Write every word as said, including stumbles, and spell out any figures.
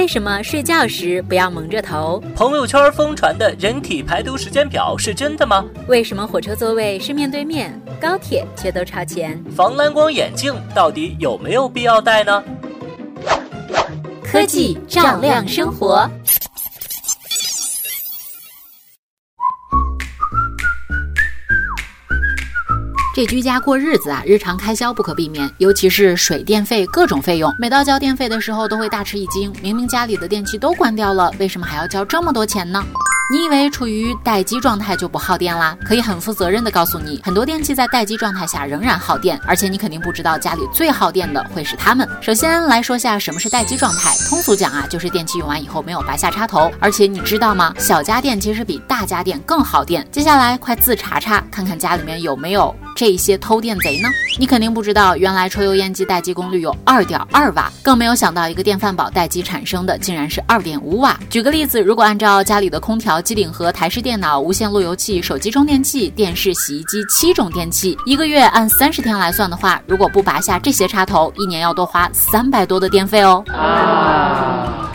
为什么睡觉时不要蒙着头？ 朋友圈疯传的人体排毒时间表是真的吗？ 为什么火车座位是面对面，高铁却都朝前？ 防蓝光眼镜到底有没有必要戴呢？ 科技照亮生活。 这居家过日子啊，日常开销不可避免，尤其是水电费各种费用，每到交电费的时候都会大吃一惊，明明家里的电器都关掉了，为什么还要交这么多钱呢？你以为处于待机状态就不耗电啦？可以很负责任的告诉你，很多电器在待机状态下仍然耗电，而且你肯定不知道家里最耗电的会是它们。首先来说下什么是待机状态，通俗讲啊，就是电器用完以后没有拔下插头，而且你知道吗？小家电其实比大家电更耗电。接下来快自查查，看看家里面有没有这些偷电贼呢？你肯定不知道，原来抽油烟机待机功率有 二点二瓦，更没有想到一个电饭煲待机产生的竟然是 二点五瓦。举个例子，如果按照家里的空调、机顶盒、台式电脑、无线路由器、手机充电器、电视、洗衣机七种电器，一个月按三十天来算的话，如果不拔下这些插头，一年要多花三百多的电费哦。啊